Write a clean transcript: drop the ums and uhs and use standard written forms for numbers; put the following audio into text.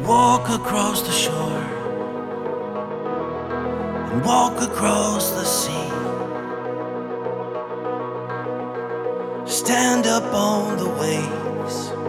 walk across the shore and walk across the sea. Stand up on the waves